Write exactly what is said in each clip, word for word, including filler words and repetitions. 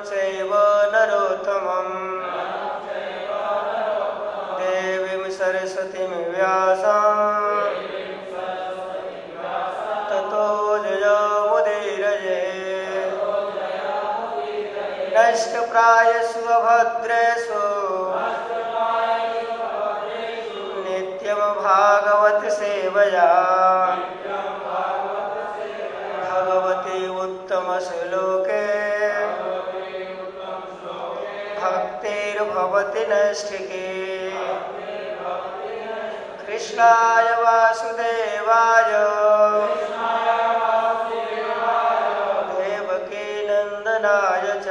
चैव नरोत्तमम् देवीं सरस्वतीं व्यासं ततो जयमुदीरये। नष्टप्रायसु अभद्रेषु नित्यं भागवत सेवया भगवती उत्तमश्लोके भक्तिर्भवति नैष्ठिके। कृष्णाय वासुदेवाय देवकी नंदनाय च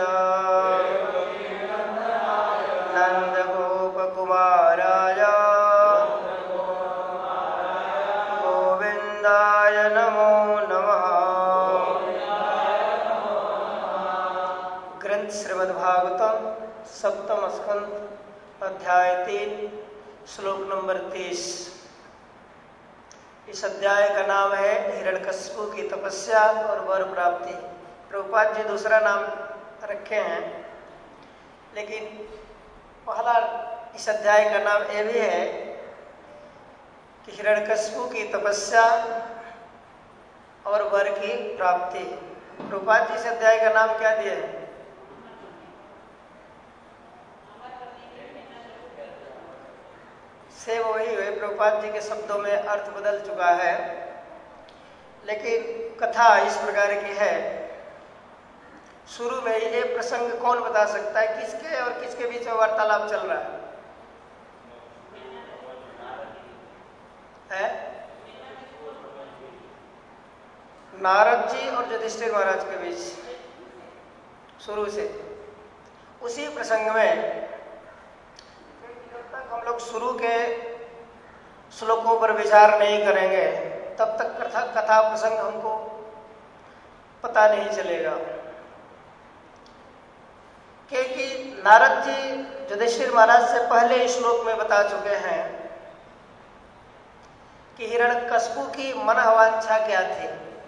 नंदगोपकुमाराय गोविंदाय नमो नमः। ग्रंथ श्रीमद्भागवतम सप्तम स्कंध अध्याय तीन श्लोक नंबर तीस। इस अध्याय का नाम है हिरण्यकशिपु की तपस्या और वर प्राप्ति। प्रभुपाद जी दूसरा नाम रखे हैं, लेकिन पहला इस अध्याय का नाम यह भी है कि हिरण्यकशिपु की तपस्या और वर की प्राप्ति। प्रभुपाद जी इस अध्याय का नाम क्या दिए हैं? से वही हुए, प्रभुपाद जी के शब्दों में अर्थ बदल चुका है, लेकिन कथा इस प्रकार की है। शुरू में ये प्रसंग कौन बता सकता है किसके और किसके बीच में वार्तालाप चल रहा है? है नारद जी और युधिष्ठिर महाराज के बीच शुरू से। उसी प्रसंग में हम लोग शुरू के श्लोकों पर विचार नहीं करेंगे तब तक कथा कथा प्रसंग हमको पता नहीं चलेगा, क्योंकि नारद जी युधिष्ठिर महाराज से पहले श्लोक में बता चुके हैं कि हिरण्यकशिपु की मनोवांछा क्या थी।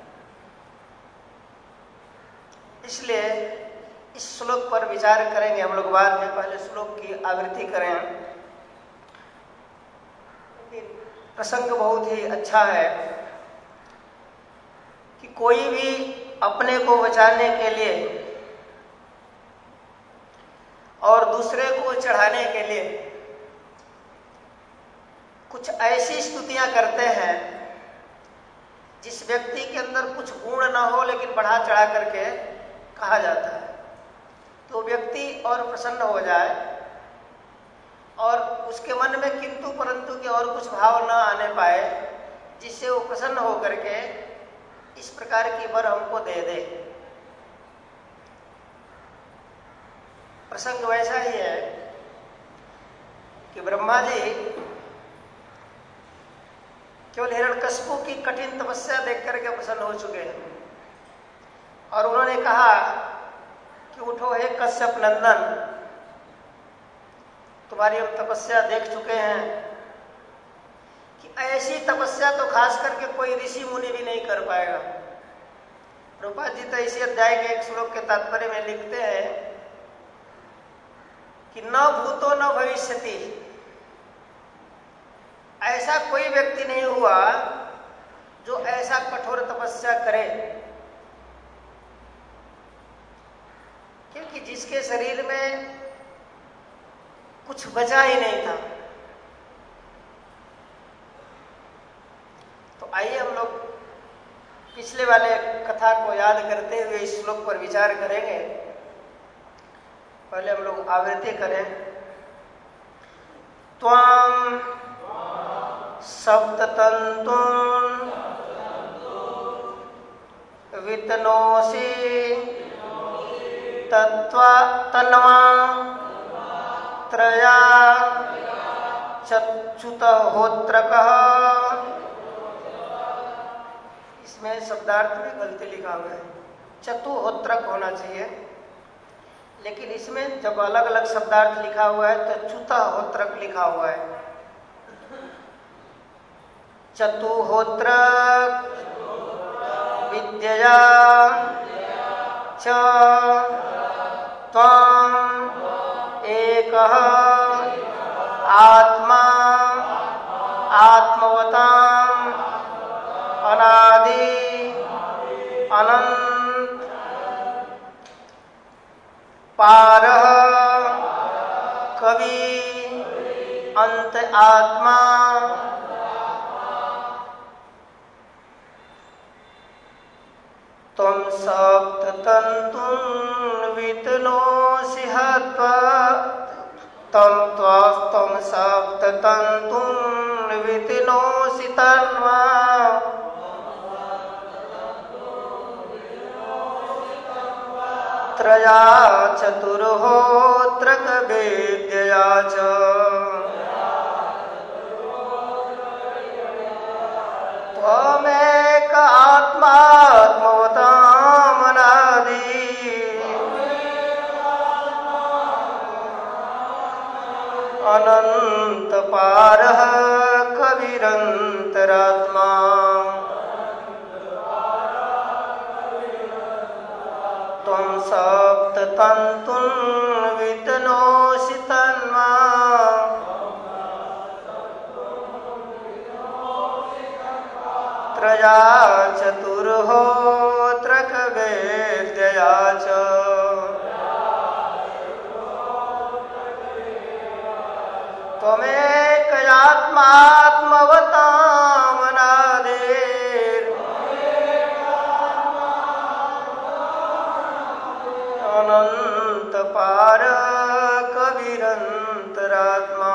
इसलिए इस श्लोक पर विचार करेंगे हम लोग बाद में, पहले श्लोक की आवृत्ति करें। प्रसंग बहुत ही अच्छा है कि कोई भी अपने को बचाने के लिए और दूसरे को चढ़ाने के लिए कुछ ऐसी स्तुतियां करते हैं जिस व्यक्ति के अंदर कुछ गुण ना हो लेकिन बढ़ा चढ़ा करके कहा जाता है, तो व्यक्ति और प्रसन्न हो जाए और उसके मन में किंतु परंतु के और कुछ भाव न आने पाए, जिससे वो प्रसन्न हो करके इस प्रकार की वर हमको दे दे। प्रसंग वैसा ही है कि ब्रह्मा जी केवल हिरण्यकशिपु की कठिन तपस्या देख करके प्रसन्न हो चुके हैं और उन्होंने कहा कि उठो हे कश्यप नंदन, तुम्हारी हम तपस्या देख चुके हैं कि ऐसी तपस्या तो खास करके कोई ऋषि मुनि भी नहीं कर पाएगा। प्रभुपाद जी तो इसी अध्याय के एक श्लोक के तात्पर्य में लिखते हैं कि न भूतो न भविष्यति, ऐसा कोई व्यक्ति नहीं हुआ जो ऐसा कठोर तपस्या करे, क्योंकि जिसके शरीर में कुछ बचा ही नहीं था। तो आइए हम लोग पिछले वाले कथा को याद करते हुए इस श्लोक पर विचार करेंगे। पहले हम लोग आवृत्ति करें। त्वां सप्ततन्तून् वितनोषि तत्वा तन्वा त्रया चक्षुतहोत्रकः। इसमें शब्दार्थ में गलती लिखा हुआ है, चतुहोत्रक होना चाहिए, लेकिन इसमें जब अलग अलग शब्दार्थ लिखा हुआ है तो च्युतहोत्रक लिखा हुआ है। चतुहोत्रक विद्यया च त्वम् एकः आत्मा आत्मवताम् अनादि अनंत पारः कवि अंत आत्मा त्वं सप्ततन्तुं वितनोषि हत्वा तं त्वं सप्ततन्तुं वितनोषि तन्वा त्रया चतुर्होत्रक वेद्यया च त्वमेक आत्मात्मवतामनादि अनंत पारः कविरंतरात्मा त्वं सप्ततन्तुं वितनोषि तन्वा त्रया चतुर्होत्रक वेद्यया च त्वमेक आत्मात्मवतामनादिर् अनंत पार कविरंतरात्मा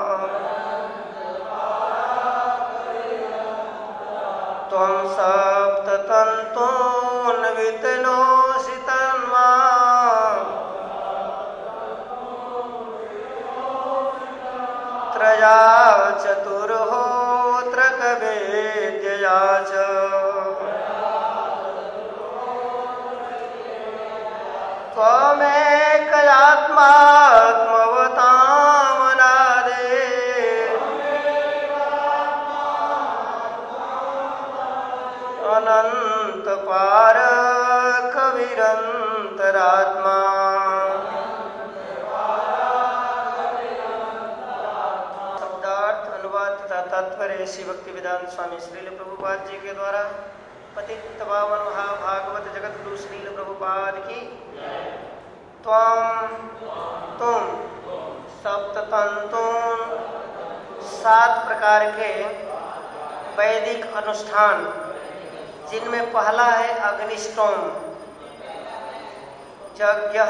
त्वं सप्ततन्तून् वितनोषि तन्वा त्रया चतुर्होत्रक वेद्यया च त्वमेक आत्मात्मवतामनादिर् अनंत पार कविरंतरात्मा शब्दार्थ अनुवाद तथा तात्पर्य श्री भक्ति वेदांत स्वामी श्रील प्रभुपाद जी के द्वारा पतित पावन महाभागवत जगत गुरु श्रील प्रभुपाद की त्वं तुम सप्ततंतुन सात प्रकार के वैदिक अनुष्ठान जिनमें पहला है अग्निष्टोम यज्ञ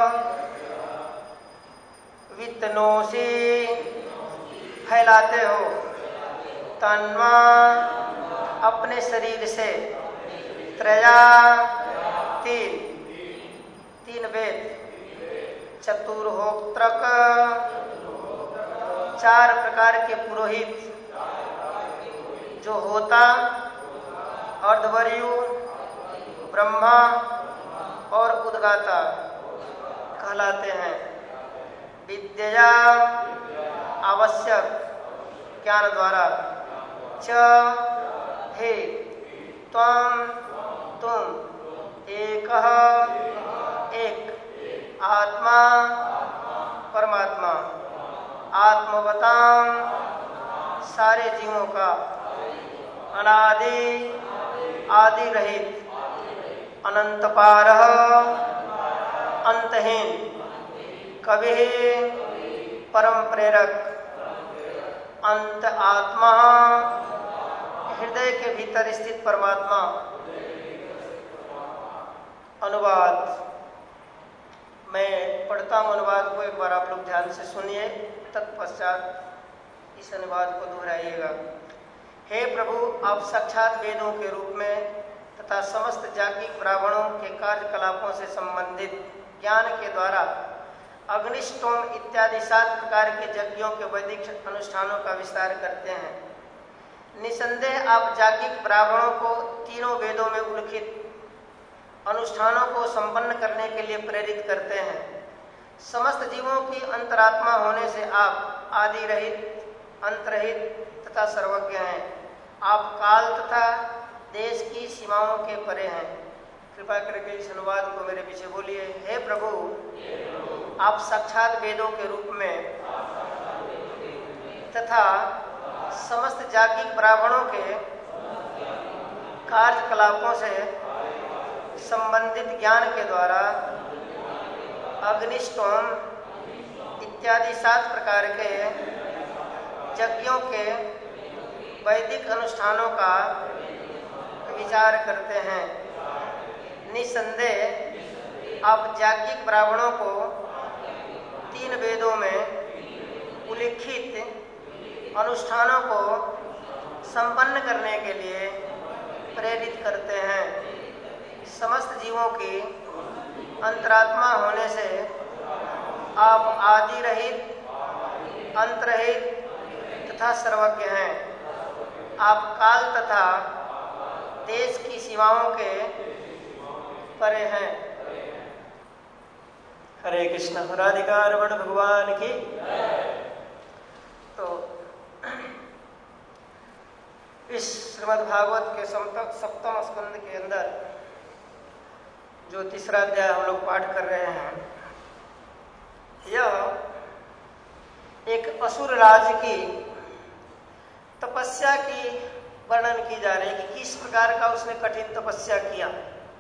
वित्तनोषि फैलाते हो तन्वा अपने शरीर से त्रया तीन तीन वेद चतुर्होत्रक चार प्रकार के पुरोहित जो होता अर्धवर्यु ब्रह्मा और उद्गाता कहलाते हैं। विद्या आवश्यक ज्ञान द्वारा च हे त्वं तुम एकः एक आत्मा परमात्मा आत्मवतां सारे जीवों का अनादि आदि रहित अनंत पारः अंतहीन कवि परम प्रेरक अंत आत्मा हृदय के भीतर स्थित परमात्मा। अनुवाद मैं पढ़ता हूँ, अनुवाद को एक बार आप लोग ध्यान से सुनिए, तत्पश्चात इस अनुवाद को दोहराइएगा। हे प्रभु, आप साक्षात वेदों के रूप में तथा समस्त जागतिक ब्राह्मणों के कार्यकलापों से संबंधित ज्ञान के द्वारा अग्निष्टोम इत्यादि सात प्रकार के यज्ञों के वैदिक अनुष्ठानों का विस्तार करते हैं। निसंदेह आप जागतिक ब्राह्मणों को तीनों वेदों में उल्लिखित अनुष्ठानों को संपन्न करने के लिए प्रेरित करते हैं। समस्त जीवों की अंतरात्मा होने से आप आदि रहित, अंतरहित तथा सर्वज्ञ हैं। आप काल तथा देश की सीमाओं के परे हैं। कृपा करके इस अनुवाद को मेरे पीछे बोलिए। हे प्रभु, आप साक्षात वेदों के रूप में तथा समस्त जागतिक ब्राह्मणों के कार्यकलापों से संबंधित ज्ञान के द्वारा अग्निष्टोम इत्यादि सात प्रकार के यज्ञों के वैदिक अनुष्ठानों का विचार करते हैं। निसंदेह आप जागतिक ब्राह्मणों को तीन वेदों में उल्लिखित अनुष्ठानों को संपन्न करने के लिए प्रेरित करते हैं। समस्त जीवों की अंतरात्मा होने से आप आदि रहित, अंत रहित तथा सर्वज्ञ हैं। आप काल तथा देश की सीमाओं के परे हैं। हरे कृष्ण। राधिका रमण भगवान की। तो इस श्रीमद् भागवत के सप्तम स्कंद के अंदर जो तीसरा अध्याय हम लोग पाठ कर रहे हैं, यह एक असुर राज की तपस्या की वर्णन की जा रही है कि किस प्रकार का उसने कठिन तपस्या किया।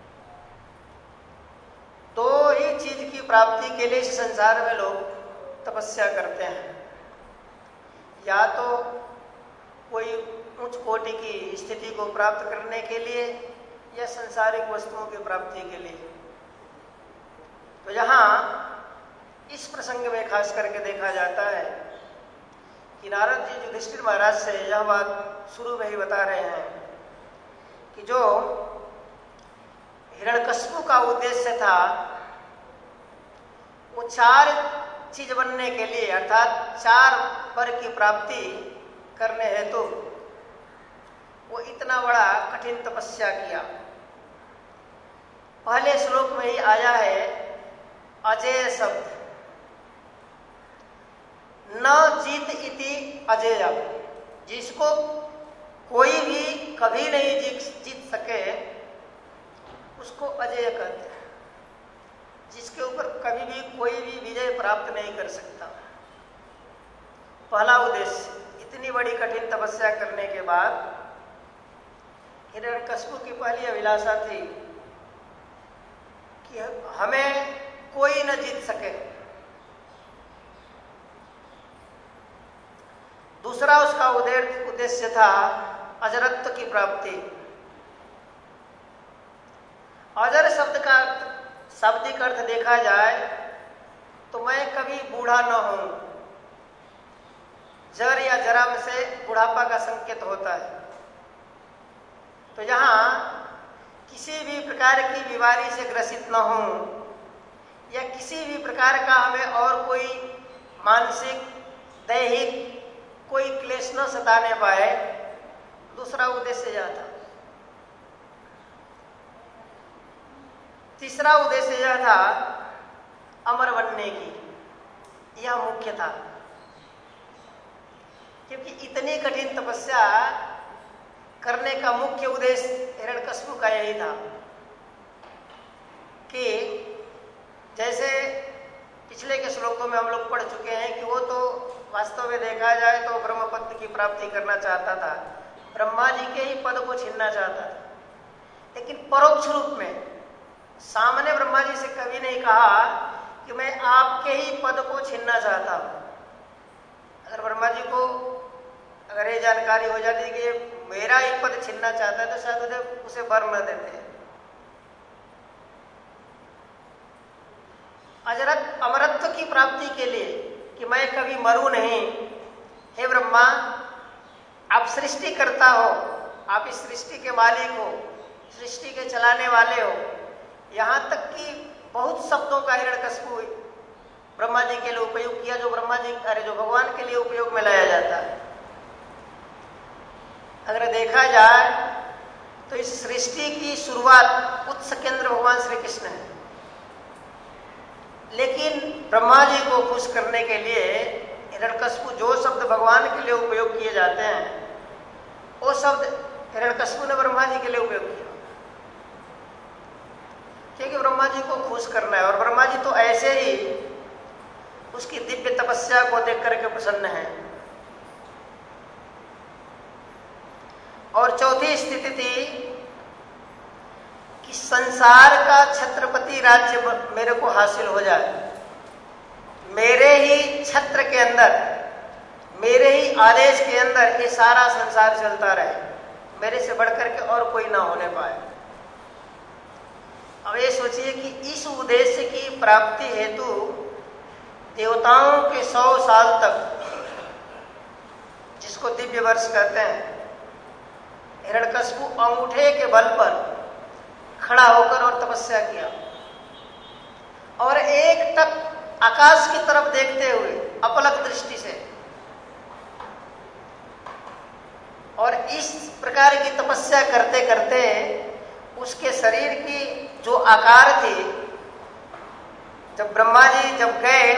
दो ही चीज की प्राप्ति के लिए इस संसार में लोग तपस्या करते हैं। या तो कोई उच्च कोटि की स्थिति को प्राप्त करने के लिए या सांसारिक वस्तुओं की प्राप्ति के लिए। तो यहाँ इस प्रसंग में खास करके देखा जाता है कि नारद जी युधिष्ठिर महाराज से यह बात शुरू में ही बता रहे हैं कि जो हिरण्यकश्यप का उद्देश्य था वो चार चीज बनने के लिए अर्थात चार वर की प्राप्ति करने हेतु वो इतना बड़ा कठिन तपस्या किया। पहले श्लोक में ही आया है अजेय शब्द, न जीत इति अजेय, जिसको कोई भी कभी नहीं जीत जीत सके उसको अजेय कहते हैं। जिसके ऊपर कभी भी कोई भी विजय प्राप्त नहीं कर सकता। पहला उद्देश्य, इतनी बड़ी कठिन तपस्या करने के बाद हिरण्यकश्यप की पहली अभिलाषा थी कि हमें कोई न जीत सके। दूसरा उसका उद्देश्य था अजरत्व की प्राप्ति। अजर शब्द का शाब्दिक अर्थ देखा जाए तो मैं कभी बूढ़ा न हूं। जर या जराम से बुढ़ापा का संकेत होता है। तो यहां किसी भी प्रकार की बीमारी से ग्रसित न हूं या किसी भी प्रकार का हमें और कोई मानसिक दैहिक कोई क्लेश न सताने पाए, दूसरा उद्देश्य यह था। तीसरा उद्देश्य यह था अमर बनने की। यह मुख्य था क्योंकि इतनी कठिन तपस्या करने का मुख्य उद्देश्य हिरण्यकश्यप का यही था कि जैसे पिछले के श्लोकों में हम लोग पढ़ चुके हैं कि वो तो वास्तव में देखा जाए तो ब्रह्म पद की प्राप्ति करना चाहता था, ब्रह्मा जी के ही पद को छीनना चाहता था। लेकिन परोक्ष रूप में सामने ब्रह्मा जी से कभी नहीं कहा कि मैं आपके ही पद को छीनना चाहता हूं। अगर ब्रह्मा जी को अगर ये जानकारी हो जाती कि ये मेरा ही पद छीनना चाहता है तो शायद उसे वर न देते। अजरत अमरत्व की प्राप्ति के लिए कि मैं कभी मरूं नहीं, हे ब्रह्मा आप सृष्टि करता हो, आप इस सृष्टि के मालिक हो, सृष्टि के चलाने वाले हो। यहां तक कि बहुत शब्दों का हिरण्यकश्यप ब्रह्मा जी के लिए उपयोग किया जो ब्रह्मा जी अरे जो भगवान के लिए उपयोग में लाया जाता है। अगर देखा जाए तो इस सृष्टि की शुरुआत उत्स केंद्र भगवान श्री कृष्ण है। लेकिन ब्रह्मा जी को खुश करने के लिए हिरण्यकश्यप जो शब्द भगवान के लिए उपयोग किए जाते हैं वो शब्द हिरण्यकश्यप ने ब्रह्मा जी के लिए उपयोग किया। क्योंकि ब्रह्मा जी को खुश करना है, और ब्रह्मा जी तो ऐसे ही उसकी दिव्य तपस्या को देख करके प्रसन्न है। और चौथी स्थिति थी कि संसार का छत्रपति राज्य मेरे को हासिल हो जाए, मेरे ही छत्र के अंदर, मेरे ही आदेश के अंदर ये सारा संसार चलता रहे, मेरे से बढ़कर के और कोई ना होने पाए। अब ये सोचिए कि इस उद्देश्य की प्राप्ति हेतु देवताओं के सौ साल तक, जिसको दिव्य वर्ष कहते हैं, हिरण्यकशिपु अंगूठे के बल पर खड़ा होकर और तपस्या किया, और एक टक आकाश की तरफ देखते हुए अपलक दृष्टि से, और इस प्रकार की तपस्या करते करते उसके शरीर की जो आकार थी, जब ब्रह्मा जी जब गए,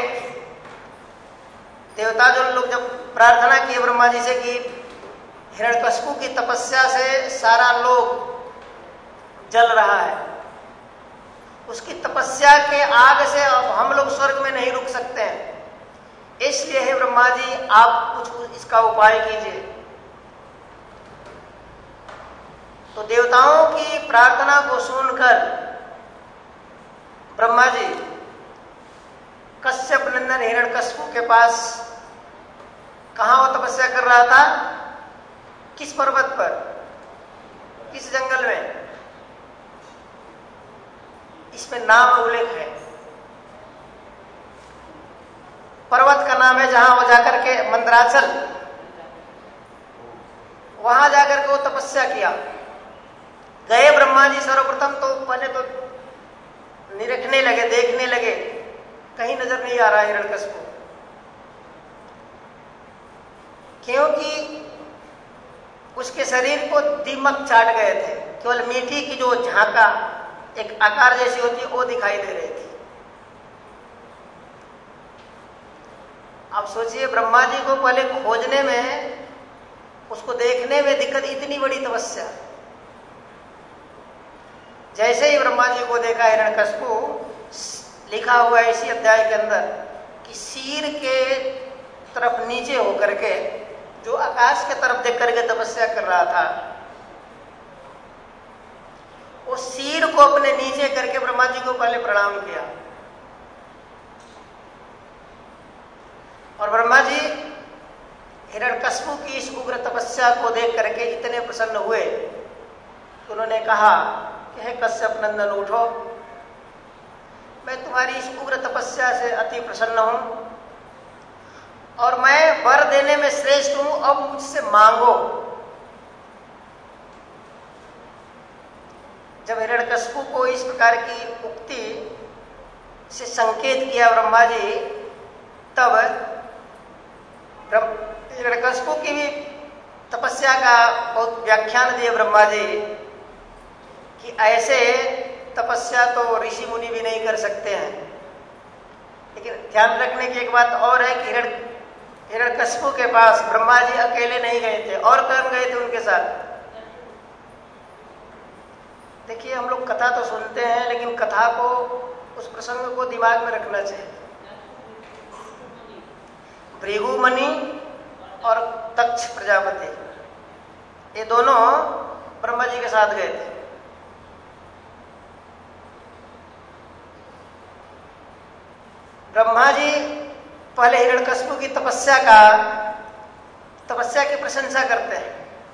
देवता जो लोग जब प्रार्थना किए ब्रह्मा जी से कि हिरण्यकशिपु की तपस्या से सारा लोक जल रहा है, उसकी तपस्या के आग से अब हम लोग स्वर्ग में नहीं रुक सकते हैं, इसलिए हे ब्रह्मा जी आप कुछ इसका उपाय कीजिए। तो देवताओं की प्रार्थना को सुनकर ब्रह्मा जी कश्यप नंदन हिरण्यकशिपु के पास, कहां वो तपस्या कर रहा था, किस पर्वत पर, किस जंगल में, इसमें नाम उल्लेख है। पर्वत का नाम है जहां वो जाकर के मंदराचल, वहां जाकर के वो तपस्या किया। गए ब्रह्मा जी, सर्वप्रथम तो पहले तो निरखने लगे, देखने लगे, कहीं नजर नहीं आ रहा हिरण्यकशिपु, क्योंकि उसके शरीर को दीमक चाट गए थे, केवल मीठी की जो झांका एक आकार जैसी होती है वो दिखाई दे रही थी। आप सोचिए ब्रह्मा जी को पहले खोजने में, उसको देखने में दिक्कत, इतनी बड़ी तपस्या। जैसे ही ब्रह्मा जी को देखा हिरण्यकशिपु, लिखा हुआ है इसी अध्याय के अंदर कि सिर के तरफ नीचे होकर के, जो आकाश के तरफ देख करके तपस्या कर रहा था, वो सिर को अपने नीचे करके ब्रह्मा जी को पहले प्रणाम किया। और ब्रह्मा जी हिरण्यकशिपु की इस उग्र तपस्या को देख करके इतने प्रसन्न हुए कि उन्होंने कहा कि हे कश्यप नंदन उठो, मैं तुम्हारी इस उग्र तपस्या से अति प्रसन्न हूं, और मैं वर देने में श्रेष्ठ हूं, अब मुझसे मांगो। जब हिरण्यकशिपु को इस प्रकार की उक्ति से संकेत किया ब्रह्मा जी, तब हिरण्यकशिपु की भी तपस्या का बहुत व्याख्यान दिए ब्रह्मा जी कि ऐसे तपस्या तो ऋषि मुनि भी नहीं कर सकते हैं। लेकिन ध्यान रखने की एक बात और है कि हिरण्य हिरण्यकशिपु के पास ब्रह्मा जी अकेले नहीं गए थे, और कौन गए थे उनके साथ। देखिए हम लोग कथा तो सुनते हैं, लेकिन कथा को, उस प्रसंग को दिमाग में रखना चाहिए। भृगु मुनि और दक्ष प्रजापति, ये दोनों ब्रह्मा जी के साथ गए थे। ब्रह्मा जी पहले हिरण्यकशिपु की तपस्या का तपस्या की प्रशंसा करते हैं,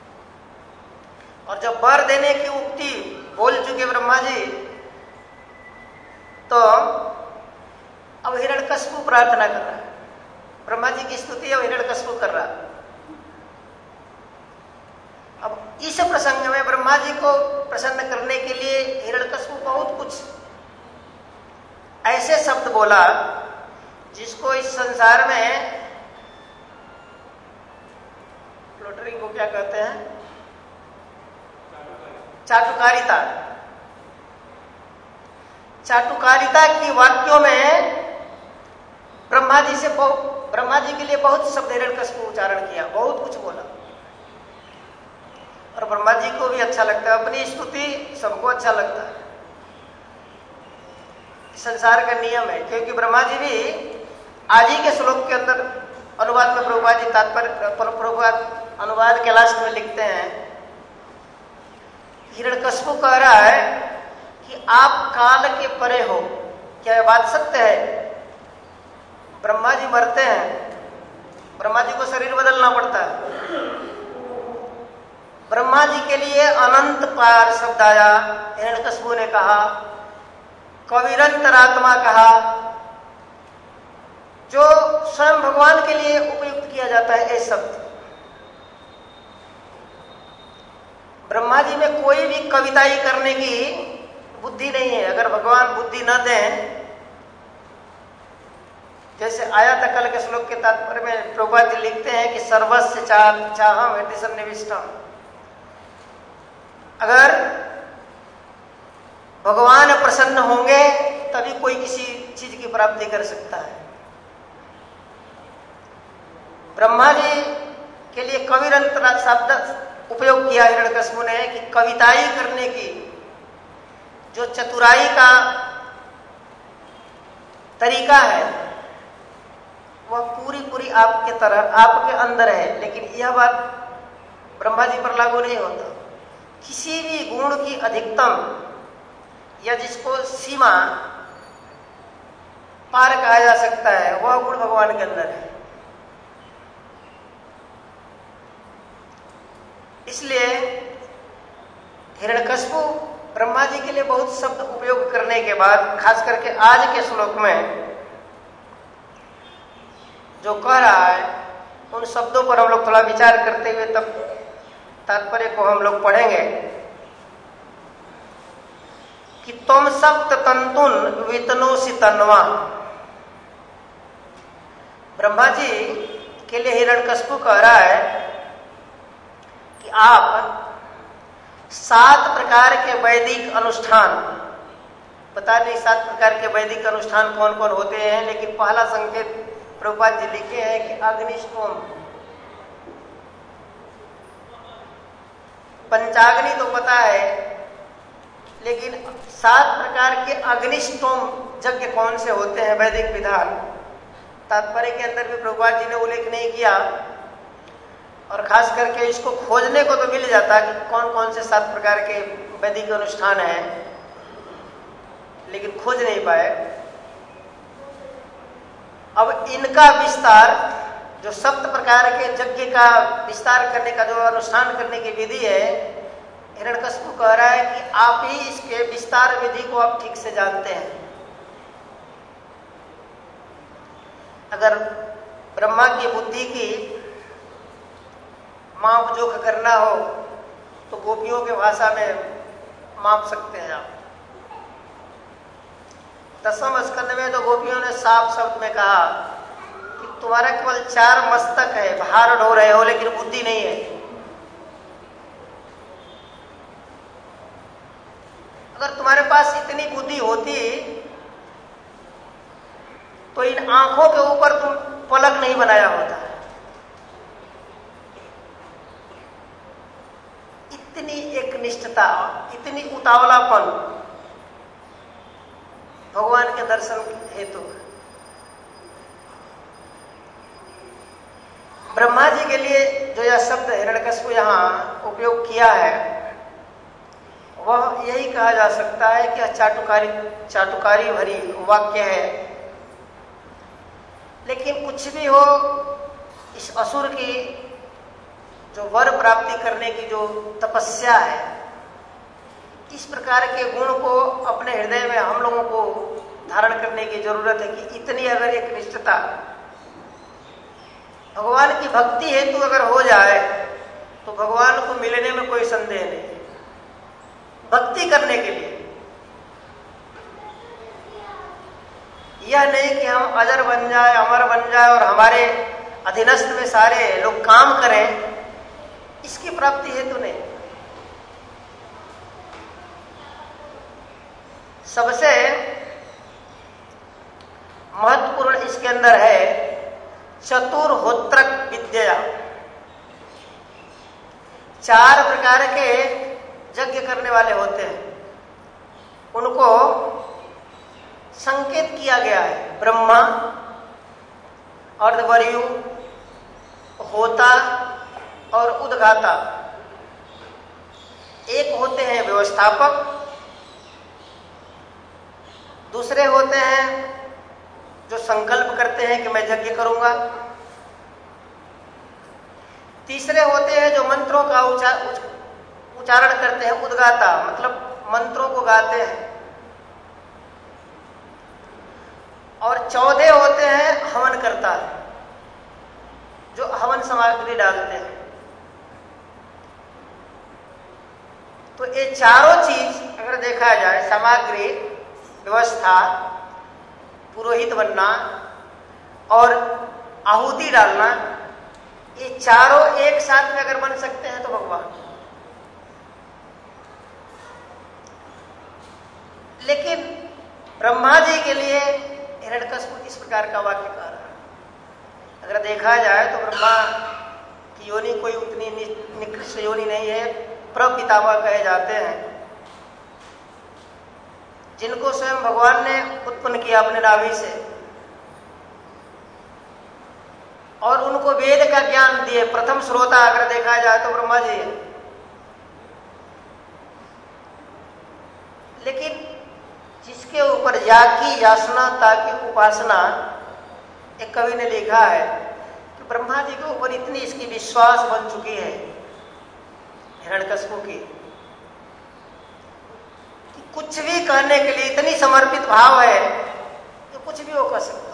और जब वर देने की उक्ति बोल चुके ब्रह्मा जी, तो अब हिरण्यकशिपु प्रार्थना कर रहा है। ब्रह्मा जी की स्तुति अब हिरण्यकशिपु कर रहा है। अब इस प्रसंग में ब्रह्मा जी को प्रसन्न करने के लिए हिरण्यकशिपु बहुत कुछ ऐसे शब्द बोला जिसको इस संसार में, फ्लोटरिंग को क्या कहते हैं, चाटुकारिता। चाटुकारिता की वाक्यों में ब्रह्मा जी से बहुत ब्रह्मा जी के लिए बहुत शब्द हिरण्यकशिपु उच्चारण किया, बहुत कुछ बोला, और ब्रह्मा जी को भी अच्छा लगता है, अपनी स्तुति सबको अच्छा लगता है। संसार का नियम है। क्योंकि ब्रह्मा जी भी आज ही के श्लोक के अंदर अनुवाद में प्रभुपाद जी तात्पर्य प्रभुपाद अनुवाद के लास्ट में लिखते हैं, हिरण्यकश्यप कह रहा है कि आप काल के परे हो। क्या यह बात सत्य है? ब्रह्मा जी मरते हैं, ब्रह्मा जी को शरीर बदलना पड़ता है। ब्रह्मा जी के लिए अनंत पार शब्द आया, हिरण्यकश्यप ने कहा, कविरंतरात्मा कहा, जो स्वयं भगवान के लिए उपयुक्त किया जाता है ये शब्द। ब्रह्मा जी में कोई भी कविताई करने की बुद्धि नहीं है। अगर भगवान बुद्धि न दें, जैसे आया था कल के श्लोक के तात्पर्य में प्रभुपाद जी लिखते हैं कि सर्वस्य चाहम हृदय सन्निविष्टम। अगर भगवान प्रसन्न होंगे तभी कोई किसी चीज की प्राप्ति कर सकता है। ब्रह्मा जी के लिए कविरंत शब्द उपयोग किया हिरण्यकश्यप ने कि कविताई करने की जो चतुराई का तरीका है वह पूरी पूरी आपके तरह आपके अंदर है। लेकिन यह बात ब्रह्मा जी पर लागू नहीं होता। किसी भी गुण की अधिकतम या जिसको सीमा पार कहा जा सकता है वह गुण भगवान के अंदर है। इसलिए हिरण्यकश्यप ब्रह्मा जी के लिए बहुत शब्द उपयोग करने के बाद खास करके आज के श्लोक में जो कह रहा है उन शब्दों पर हम लोग थोड़ा विचार करते हुए तब तात्पर्य को हम लोग पढ़ेंगे कि तुम सप्त तंतुन वितनोसि तन्वा। ब्रह्मा जी के लिए हिरण्यकश्यप कह रहा है कि आप सात प्रकार के वैदिक अनुष्ठान, पता नहीं सात प्रकार के वैदिक अनुष्ठान कौन कौन होते हैं, लेकिन पहला संकेत प्रभुपाद जी लिखे हैं कि अग्निष्टोम। पंचाग्नि तो पता है, लेकिन सात प्रकार के अग्निष्टोम यज्ञ कौन से होते हैं वैदिक विधान, तात्पर्य के अंदर भी प्रभुपाद जी ने उल्लेख नहीं किया। और खास करके इसको खोजने को तो मिल जाता कि कौन कौन से सात प्रकार के वैदिक अनुष्ठान हैं, लेकिन खोज नहीं पाए। अब इनका विस्तार, जो सप्त प्रकार के यज्ञ का विस्तार करने का जो अनुष्ठान करने की विधि है, हिरण्यकश्यप कह रहा है कि आप ही इसके विस्तार विधि को आप ठीक से जानते हैं। अगर ब्रह्मा की बुद्धि की माप जोख करना हो तो गोपियों के भाषा में माप सकते हैं आप। दसम स्कंद में तो गोपियों ने साफ शब्द में कहा कि तुम्हारा केवल चार मस्तक है, भार ढो रहे हो लेकिन बुद्धि नहीं है। अगर तुम्हारे पास इतनी बुद्धि होती तो इन आंखों के ऊपर तुम पलक नहीं बनाया होता। इतनी एक निष्ठता, इतनी उतावलापन भगवान के दर्शन हेतु। ब्रह्मा जी के लिए जो यह शब्द हिरण्यकश्यप यहाँ उपयोग किया है वह यही कहा जा सकता है कि चाटुकारी चाटुकारी भरी वाक्य है। लेकिन कुछ भी हो, इस असुर की जो वर प्राप्ति करने की जो तपस्या है, इस प्रकार के गुण को अपने हृदय में हम लोगों को धारण करने की जरूरत है कि इतनी अगर एक निष्ठता भगवान की भक्ति हेतु अगर हो जाए तो भगवान को मिलने में कोई संदेह नहीं। भक्ति करने के लिए, यह नहीं कि हम अजर बन जाए, अमर बन जाए और हमारे अधीनस्थ में सारे लोग काम करें, इसकी प्राप्ति हेतु नहीं। सबसे महत्वपूर्ण इसके अंदर है चतुर्होत्रक विद्या। चार प्रकार के यज्ञ करने वाले होते हैं, उनको संकेत किया गया है। ब्रह्मा, अर्धवर्यु, होता और उद्गाता। एक होते हैं व्यवस्थापक, दूसरे होते हैं जो संकल्प करते हैं कि मैं यज्ञ करूंगा, तीसरे होते हैं जो मंत्रों का उच्चारण करते हैं, उद्गाता, मतलब मंत्रों को गाते हैं, और चौदह होते हैं हवन करता है, जो हवन सामग्री डालते हैं। तो ये चारों चीज अगर देखा जाए, सामग्री, व्यवस्था, पुरोहित बनना और आहुति डालना, ये चारों एक साथ में अगर बन सकते हैं तो भगवान। लेकिन ब्रह्मा जी के लिए हिरण्यकश्यप इस प्रकार का वाक्य कह रहा है। अगर देखा जाए तो ब्रह्मा की योनि कोई उतनी निकृष्ट योनि नहीं है, प्रपितामह कहे जाते हैं, जिनको स्वयं भगवान ने उत्पन्न किया अपने नाभि से, और उनको वेद का ज्ञान दिए। प्रथम श्रोता अगर देखा जाए तो ब्रह्मा जी है। लेकिन जिसके ऊपर याकी यासना ताकि उपासना, एक कवि ने लिखा है कि ब्रह्मा जी के ऊपर इतनी इसकी विश्वास बन चुकी है हिरण्यकश्यप की, कि कुछ भी कहने के लिए इतनी समर्पित भाव है कि कुछ भी वो कह सकता।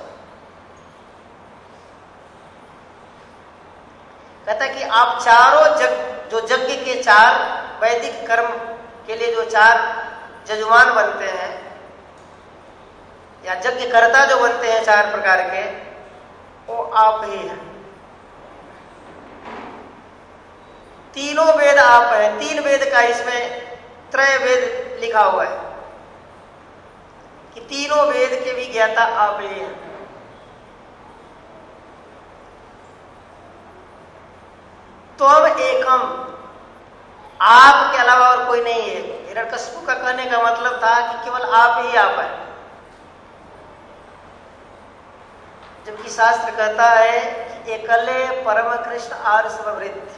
कहता है कि आप चारों जग जो यज्ञ के चार वैदिक कर्म के लिए जो चार जजमान बनते हैं या यज्ञ कर्ता जो बनते हैं चार प्रकार के, वो आप ही हैं। तीनों वेद आप हैं। तीन वेद का इसमें त्रय वेद लिखा हुआ है कि तीनों वेद के भी ज्ञाता आप ही हैं। तो हम एकम, आप के अलावा और कोई नहीं है। हिरण्यकश्यप का कहने का मतलब था कि केवल आप ही आप हैं, जबकि शास्त्र कहता है कि एकले परम कृष्ण आर सर्ववृत्त।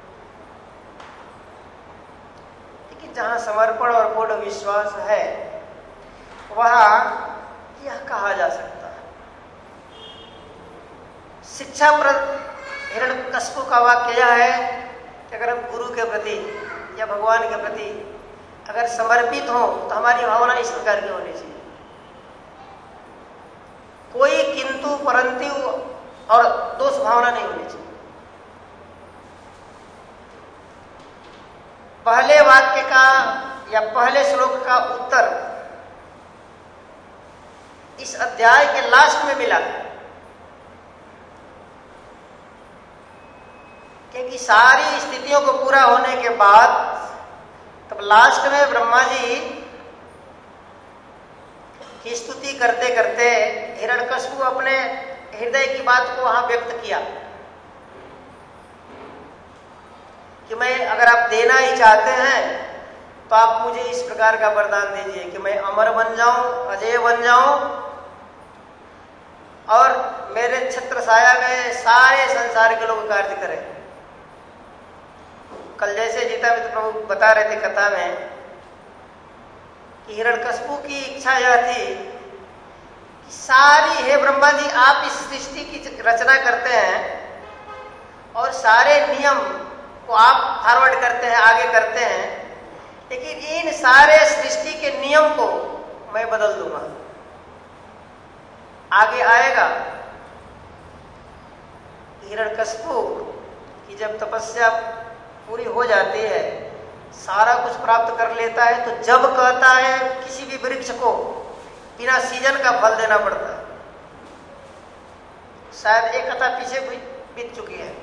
लेकिन जहां समर्पण और पूर्ण विश्वास है वहां यह कहा जा सकता है। शिक्षाप्रद हिरण्यकश्यप का वाक्य यह है कि अगर हम गुरु के प्रति या भगवान के प्रति अगर समर्पित हो तो हमारी भावना इस प्रकार की होनी चाहिए। कोई किंतु परंतु और दोष भावना नहीं होनी चाहिए। पहले वाक्य का या पहले श्लोक का उत्तर इस अध्याय के लास्ट में मिला, क्योंकि सारी स्थितियों को पूरा होने के बाद तब लास्ट में ब्रह्मा जी की स्तुति करते करते हिरण्यकश्यप अपने हृदय की बात को वहां व्यक्त किया कि मैं, अगर आप देना ही चाहते हैं तो आप मुझे इस प्रकार का वरदान दीजिए कि मैं अमर बन जाऊं, अजय बन जाऊं और मेरे छत्र छाया में सारे संसार के लोग कार्य करें। कल जैसे जीता मित्र प्रभु बता रहे थे कथा में कि हिरण्यकश्यप की इच्छा यह थी कि सारी, हे ब्रह्मा जी आप इस सृष्टि की रचना करते हैं और सारे नियम को आप फॉरवर्ड करते हैं, आगे करते हैं, लेकिन इन सारे सृष्टि के नियम को मैं बदल दूंगा। आगे आएगा हिरण्यकश्यप की जब तपस्या पूरी हो जाती है, सारा कुछ प्राप्त कर लेता है, तो जब कहता है किसी भी वृक्ष को बिना सीजन का फल देना पड़ता है। शायद एक कथा पीछे बीत चुकी है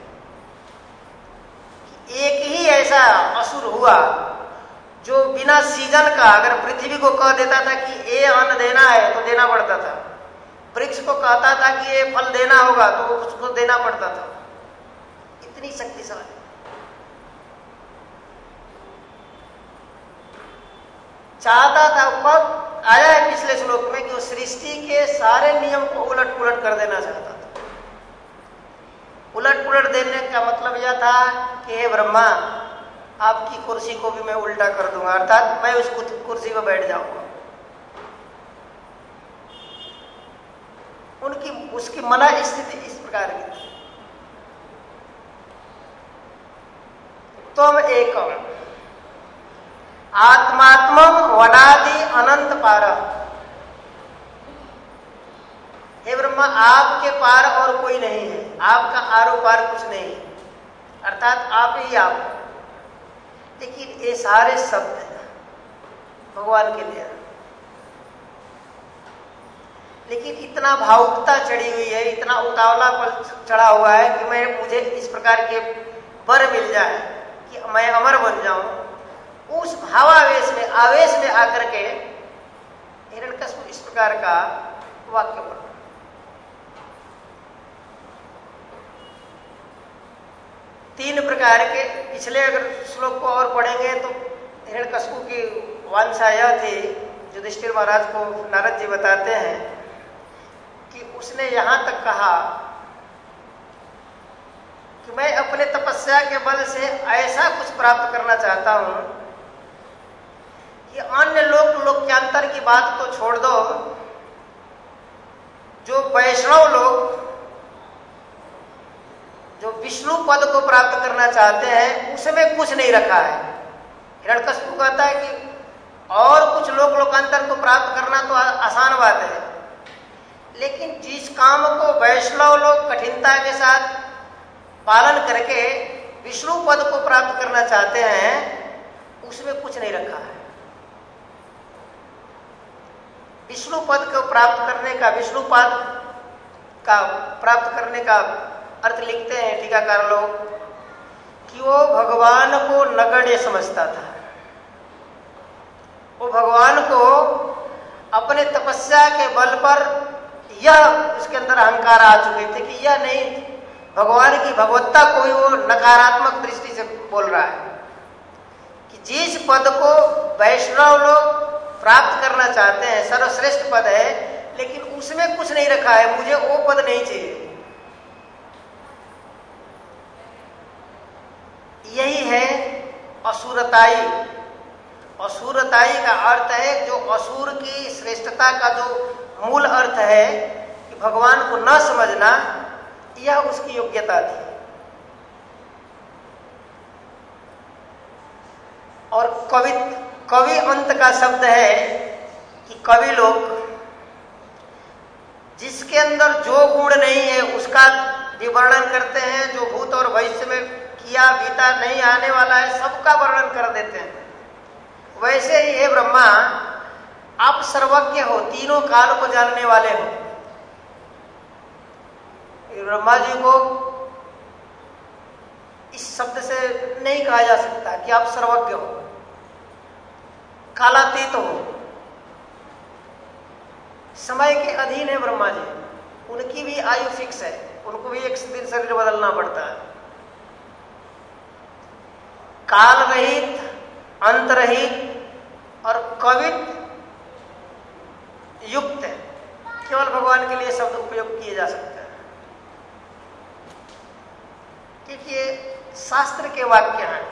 कि एक ही ऐसा असुर हुआ जो बिना सीजन का अगर पृथ्वी को कह देता था कि ये अन्न देना है तो देना पड़ता था, वृक्ष को कहता था कि ये फल देना होगा तो उसको देना पड़ता था। इतनी शक्तिशाली। चाहता था कब आया है पिछले श्लोक में कि वो सृष्टि के सारे नियम को उलट पुलट कर देना चाहता था। उलट पुलट देने का मतलब यह था कि हे ब्रह्मा, आपकी कुर्सी को भी मैं उल्टा कर दूंगा, अर्थात मैं उस कुर्सी पर बैठ जाऊंगा। उनकी उसकी मना स्थिति इस प्रकार की थी। तुम एकम आत्मात्मम वनादि अनंत पार। हे ब्रह्मा, आपके पार और कोई नहीं है, आपका आरो पार कुछ नहीं है, अर्थात आप ही आप। लेकिन ये सारे शब्द भगवान के लिए, लेकिन इतना भावुकता चढ़ी हुई है, इतना उतावलापन चढ़ा हुआ है कि मैं मुझे इस प्रकार के वर मिल जाए कि मैं अमर बन जाऊं। उस भावावेश में, आवेश में आकर के हिरण्यकश्यप इस प्रकार का वाक्य बोला। तीन प्रकार के, पिछले अगर श्लोक को और पढ़ेंगे तो हिरण्यकश्यप की वांछा यह थी, युधिष्ठिर महाराज को नारद जी बताते हैं कि उसने यहां तक कहा कि मैं अपने तपस्या के बल से ऐसा कुछ प्राप्त करना चाहता हूं कि अन्य लोक लोक्यांतर की बात तो छोड़ दो, जो वैष्णव लोग जो विष्णु पद को प्राप्त करना चाहते हैं उसमें कुछ नहीं रखा है। हिरण्यकश्यप कहता है कि और कुछ लोक लोकांतर को प्राप्त करना तो आसान बात है, लेकिन जिस काम को वैष्णव लोग कठिनता के साथ पालन करके विष्णु पद को प्राप्त करना चाहते हैं उसमें कुछ नहीं रखा है। विष्णु पद को प्राप्त करने का, विष्णु पद का प्राप्त करने का अर्थ लिखते हैं टीकाकार लोग कि वो भगवान को नगण्य समझता था। वो भगवान को अपने तपस्या के बल पर यह उसके अंदर अहंकार आ चुके थे कि यह नहीं, भगवान की भगवत्ता को ही वो नकारात्मक दृष्टि से बोल रहा है कि जिस पद को वैष्णव लोग प्राप्त करना चाहते हैं, सर्वश्रेष्ठ पद है, लेकिन उसमें कुछ नहीं रखा है, मुझे वो पद नहीं चाहिए। यही है असुरताई। असुरताई का अर्थ है, जो असुर की श्रेष्ठता का जो मूल अर्थ है कि भगवान को न समझना, यह उसकी योग्यता थी। और कवि कवि अंत का शब्द है कि कवि लोग जिसके अंदर जो गुण नहीं है उसका भी वर्णन करते हैं, जो भूत और भविष्य में किया बीता नहीं आने वाला है सबका वर्णन कर देते हैं। वैसे ही हे ब्रह्मा, आप सर्वज्ञ हो, तीनों काल को जानने वाले हो। ब्रह्मा जी को इस शब्द से नहीं कहा जा सकता कि आप सर्वज्ञ हो, कालातीत हो, समय के अधीन है ब्रह्मा जी। उनकी भी आयु फिक्स है, उनको भी एक दिन शरीर बदलना पड़ता है। काल रहित, अंत रहित और कवित युक्त है, केवल भगवान के लिए शब्द उपयोग किए जा सकते हैं, क्योंकि ये शास्त्र के वाक्य हैं।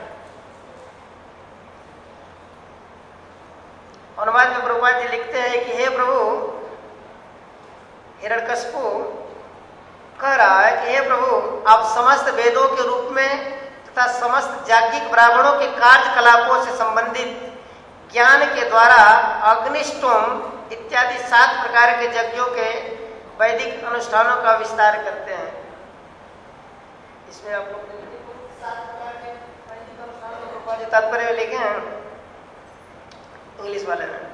अनुवाद में प्रभुपाद जी लिखते हैं कि हे प्रभु, हिरण्यकश्यप कह रहा है कि हे प्रभु, आप समस्त वेदों के रूप में तथा समस्त याज्ञिक ब्राह्मणों के कार्यकलापों से संबंधित ज्ञान के द्वारा अग्निष्टोम इत्यादि सात प्रकार के यज्ञों के वैदिक अनुष्ठानों का विस्तार करते हैं। इसमें आप लोग सात प्रकार के वैदिक अनुष्ठानों के तात्पर्य लिखे हैं इंग्लिश वाले में।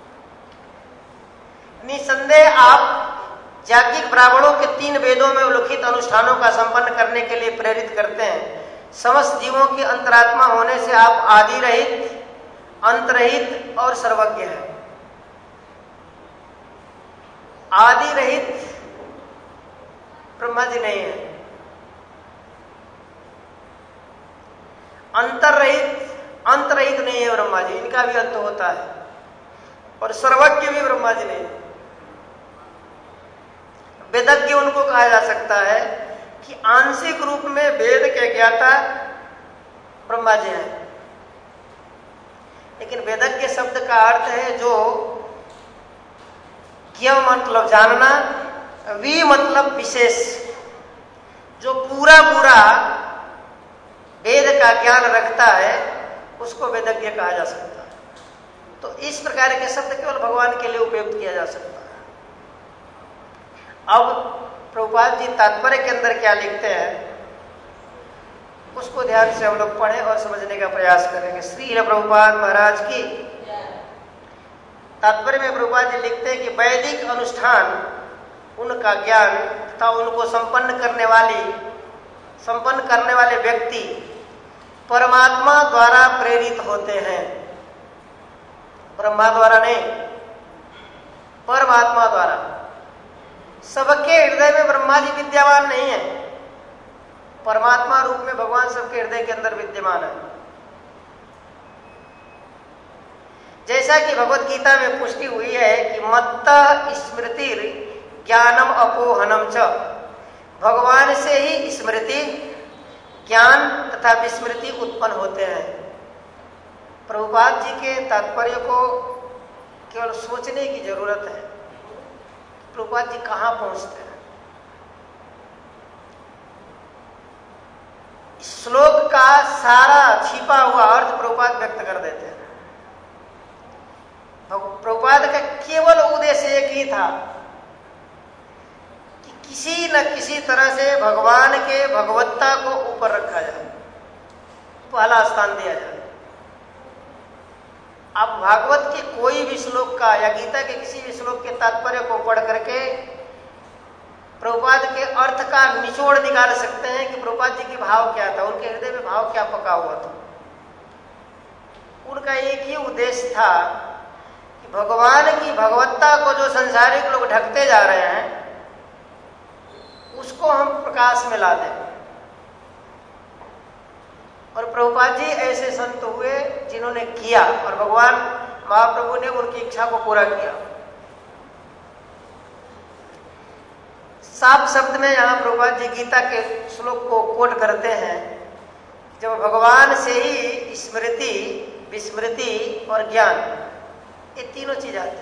निसंदेह आप याज्ञिक ब्राह्मणों के तीन वेदों में उल्लिखित अनुष्ठानों का संपन्न करने के लिए प्रेरित करते हैं। समस्त जीवों के अंतरात्मा होने से आप आदि रहित, अंत रहित और सर्वज्ञ हैं। आदि रहित ब्रह्मा जी नहीं है, अंतर रहित अंत रहित नहीं है ब्रह्मा जी, इनका भी अंत होता है। और सर्वज्ञ भी ब्रह्मा जी नहीं। वेदज्ञ उनको कहा जा सकता है कि आंशिक रूप में वेद के ज्ञाता ब्रह्मा जी हैं, लेकिन वेदज्ञ शब्द का अर्थ है जो ज्ञ मतलब जानना, वी मतलब विशेष, जो पूरा पूरा वेद का ज्ञान रखता है उसको वेदज्ञ कहा जा सकता है। तो इस प्रकार के शब्द केवल भगवान के लिए उपयोग किया जा सकता है। अब प्रभुपाद जी तात्पर्य के अंदर क्या लिखते हैं उसको ध्यान से हम लोग पढ़ें और समझने का प्रयास करेंगे। श्री प्रभुपाद महाराज की तात्पर्य में प्रभुपाद जी लिखते हैं कि वैदिक अनुष्ठान उनका ज्ञान तथा उनको संपन्न करने वाली संपन्न करने वाले व्यक्ति परमात्मा द्वारा प्रेरित होते हैं, ब्रह्मा द्वारा नहीं, परमात्मा द्वारा। सबके हृदय में ब्रह्मा जी विद्यमान नहीं है, परमात्मा रूप में भगवान सबके हृदय के अंदर विद्यमान है। जैसा कि भगवत गीता में पुष्टि हुई है कि मत्तः स्मृति ज्ञानम अपोहनम च, भगवान से ही स्मृति, ज्ञान तथा विस्मृति उत्पन्न होते हैं। प्रभुपाद जी के तात्पर्य को केवल सोचने की जरूरत है, प्रभुपाद जी कहां पहुंचते हैं। श्लोक का सारा छिपा हुआ अर्थ प्रभुपाद व्यक्त कर देते हैं। प्रभुपाद का केवल उद्देश्य एक ही था कि किसी न किसी तरह से भगवान के भगवत्ता को ऊपर रखा जाए, पहला स्थान दिया जाए। आप भागवत के कोई भी श्लोक का या गीता के किसी भी श्लोक के तात्पर्य को पढ़ करके प्रभुपाद के अर्थ का निचोड़ निकाल सकते हैं कि प्रभुपाद जी के भाव क्या था, उनके हृदय में भाव क्या पका हुआ था। उनका एक ही उद्देश्य था कि भगवान की भगवत्ता को जो संसारिक लोग ढकते जा रहे हैं उसको हम प्रकाश में ला दें। और प्रभुपाद जी ऐसे संत हुए जिन्होंने किया और भगवान महाप्रभु ने उनकी इच्छा को पूरा किया। साफ शब्द में यहाँ प्रभुपाद जी गीता के श्लोक को कोट करते हैं, जब भगवान से ही स्मृति, विस्मृति और ज्ञान ये तीनों चीज आते हैं।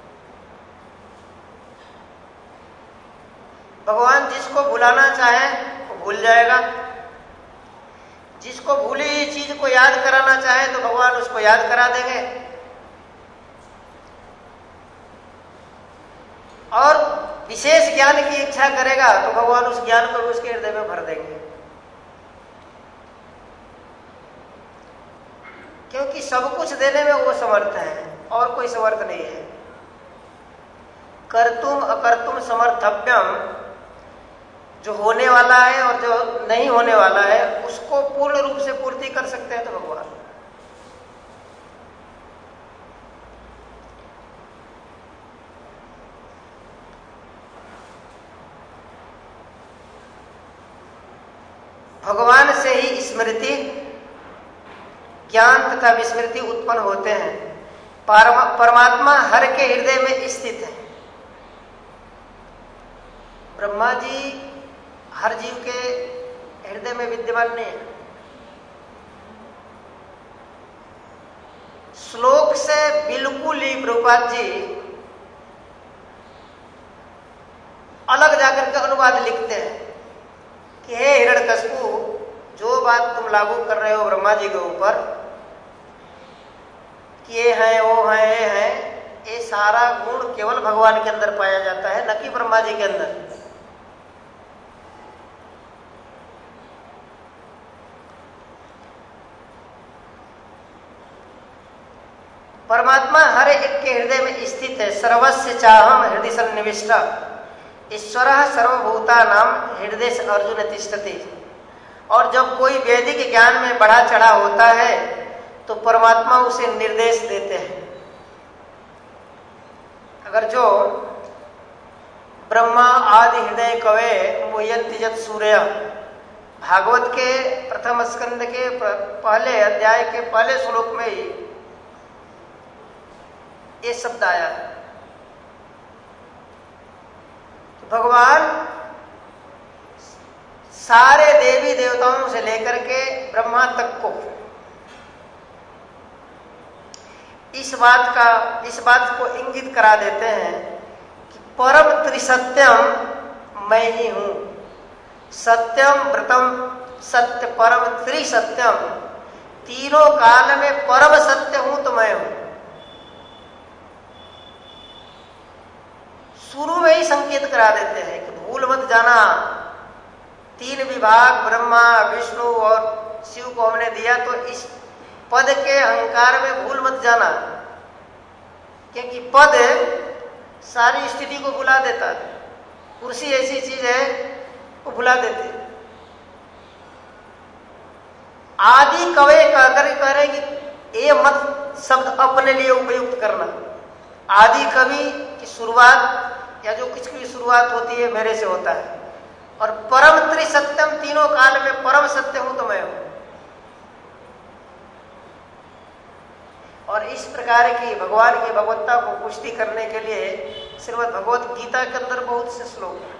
भगवान जिसको भुलाना चाहे वो भूल जाएगा, जिसको भूली हुई चीज को याद कराना चाहे तो भगवान उसको याद करा देंगे, और विशेष ज्ञान की इच्छा करेगा तो भगवान उस ज्ञान को उसके हृदय में भर देंगे। क्योंकि सब कुछ देने में वो समर्थ है और कोई समर्थ नहीं है। कर्तुम अकर्तुम समर्थव्यम, जो होने वाला है और जो नहीं होने वाला है उसको पूर्ण रूप से पूर्ति कर सकते हैं तो भगवान। भगवान से ही स्मृति, ज्ञान तथा विस्मृति उत्पन्न होते हैं। परमात्मा हर के हृदय में स्थित है। ब्रह्मा जी हर जीव के हृदय में विद्यमान नहीं है। श्लोक से बिल्कुल ही प्रभुपाद जी अलग जाकर के अनुवाद लिखते हैं कि हे हिरण्यकशिपु, जो बात तुम लागू कर रहे हो ब्रह्मा जी के ऊपर कि ये है वो है ये है, ये सारा गुण केवल भगवान के अंदर पाया जाता है, न कि ब्रह्मा जी के अंदर। परमात्मा हर एक के हृदय में स्थित है। सर्वस्य चाहम हृदय सन्निविष्ट ईश्वरः सर्वभूतानां हृदय से अर्जुन तिष्ठति। और जब कोई वैदिक ज्ञान में बढ़ा चढ़ा होता है तो परमात्मा उसे निर्देश देते हैं। अगर जो ब्रह्मा आदि हृदय कवे मुह्यन्ति यत् सूर्य, भागवत के प्रथम स्कंद के पहले अध्याय के पहले श्लोक में ही ये शब्द आया है। तो भगवान सारे देवी देवताओं से लेकर के ब्रह्मा तक को इस बात का इस बात को इंगित करा देते हैं कि परम त्रिसत्यम मैं ही हूं। सत्यम व्रतम सत्य परम त्रिसत्यम, तीनों काल में परम सत्य हूं तो मैं हूं। शुरू में ही संकेत करा देते हैं कि भूल मत जाना, तीन विभाग ब्रह्मा विष्णु और शिव को हमने दिया, तो इस पद के अहंकार में भूल मत जाना, क्योंकि पद सारी स्थिति को भुला देता है। कुर्सी ऐसी चीज है वो भुला देती है। आदि कवे कहकर कह रहे कि ये मत शब्द अपने लिए उपयुक्त करना। आदि कवि की शुरुआत या जो कुछ की शुरुआत होती है मेरे से होता है, और परम त्रिसत्यम तीनों काल में परम सत्य हूं तो मैं हूं। और इस प्रकार की भगवान की भगवत्ता को पुष्टि करने के लिए श्रीमद् भगवत गीता के अंदर बहुत से श्लोक हैं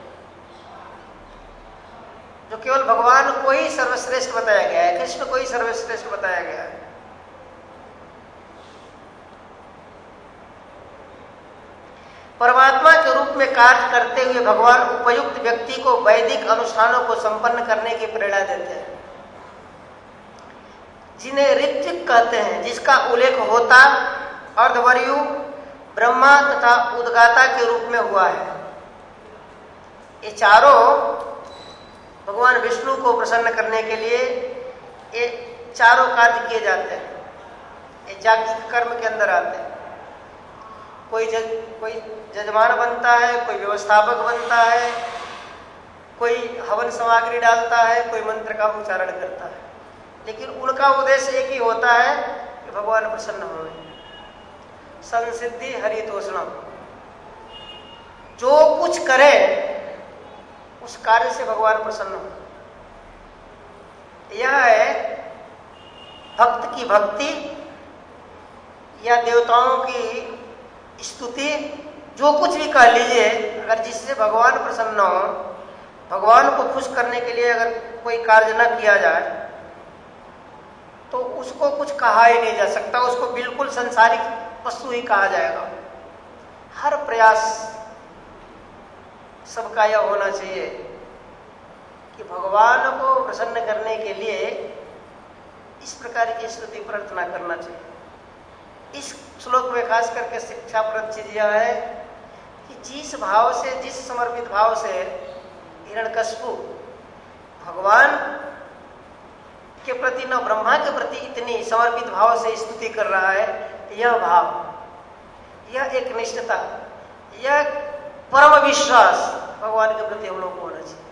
जो केवल भगवान को ही सर्वश्रेष्ठ बताया गया है, कृष्ण को ही सर्वश्रेष्ठ बताया गया है। परमात्मा के रूप में कार्य करते हुए भगवान उपयुक्त व्यक्ति को वैदिक अनुष्ठानों को संपन्न करने की प्रेरणा देते हैं, जिन्हें ऋत्विक कहते हैं, जिसका उल्लेख होता अर्धवर्यु ब्रह्मा तथा उद्गाता के रूप में हुआ है। ये चारों भगवान विष्णु को प्रसन्न करने के लिए ये चारों कार्य किए जाते हैं। ये जागतिक कर्म के अंदर आते हैं। कोई जज, कोई जजमान बनता है, कोई व्यवस्थापक बनता है, कोई हवन सामग्री डालता है, कोई मंत्र का उच्चारण करता है, लेकिन उनका उद्देश्य एक ही होता है कि भगवान प्रसन्न हों। संसिद्धि हरितोषणम, जो कुछ करे उस कार्य से भगवान प्रसन्न हो। यह है भक्त की भक्ति या देवताओं की स्तुति, जो कुछ भी कह लीजिए, अगर जिससे भगवान प्रसन्न हो, भगवान को खुश करने के लिए अगर कोई कार्य न किया जाए तो उसको कुछ कहा ही नहीं जा सकता, उसको बिल्कुल संसारिक वस्तु ही कहा जाएगा। हर प्रयास सबका यह होना चाहिए कि भगवान को प्रसन्न करने के लिए इस प्रकार की स्तुति प्रार्थना करना चाहिए। इस श्लोक में खास करके शिक्षाप्रद चीज यह है कि जिस भाव से, जिस समर्पित भाव से हिरण्यकशिपु भगवान के प्रति न ब्रह्मा के प्रति इतनी समर्पित भाव से स्तुति कर रहा है, यह भाव, यह एक निष्ठता, यह परम विश्वास भगवान के प्रति हम लोग को होना चाहिए।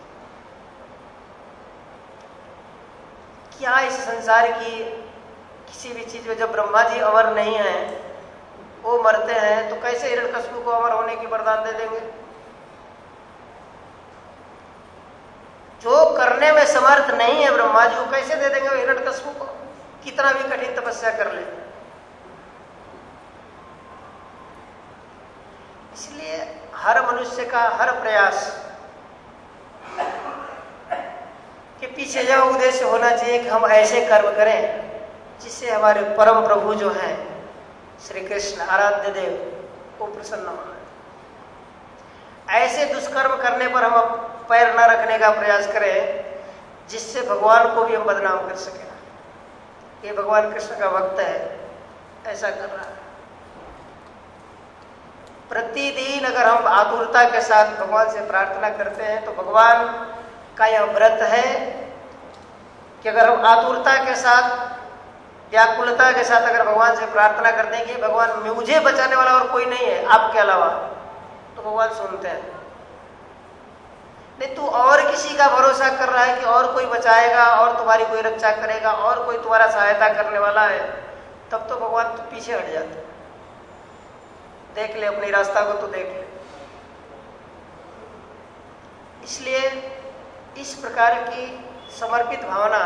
क्या इस संसार की किसी भी चीज में जब ब्रह्मा जी अमर नहीं है, वो मरते हैं, तो कैसे हिरण्यकशिपु को अमर होने की वरदान दे देंगे? जो करने में समर्थ नहीं है ब्रह्मा जी, वो कैसे दे देंगे हिरण्यकशिपु को, कितना भी कठिन तपस्या कर ले। इसलिए हर मनुष्य का हर प्रयास के पीछे यह उद्देश्य होना चाहिए कि हम ऐसे कर्म करें जिससे हमारे परम प्रभु जो हैं श्री कृष्ण आराध्य देव को प्रसन्न होना। ऐसे दुष्कर्म करने पर हम पैर न रखने का प्रयास करें जिससे भगवान को भी हम बदनाम कर सकें। ये भगवान कृष्ण का भक्त है, ऐसा कर रहा है। प्रतिदिन अगर हम आतुरता के साथ भगवान से प्रार्थना करते हैं तो भगवान का यह व्रत है कि अगर हम आतुरता के साथ, व्याकुलता के साथ अगर भगवान से प्रार्थना करते हैं कि भगवान मुझे बचाने वाला और कोई नहीं है आपके अलावा, तो भगवान सुनते हैं। नहीं तू और किसी का भरोसा कर रहा है कि और कोई बचाएगा और तुम्हारी कोई रक्षा करेगा और कोई तुम्हारा सहायता करने वाला है, तब तो भगवान तो पीछे हट जाते। देख ले अपनी रास्ता को तो देख ले। इसलिए इस प्रकार की समर्पित भावना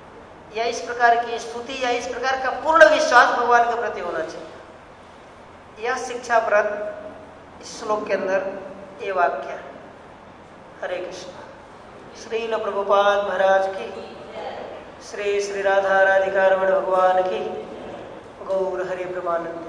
या इस प्रकार की स्तुति या इस प्रकार का पूर्ण विश्वास भगवान के प्रति होना चाहिए। यह शिक्षाप्रद इस श्लोक के अंदर ये वाक्य है। हरे कृष्ण। श्रील प्रभुपाद महाराज की, श्री श्री राधा राधिका रमण भगवान की, गौर हरि प्रमानंद।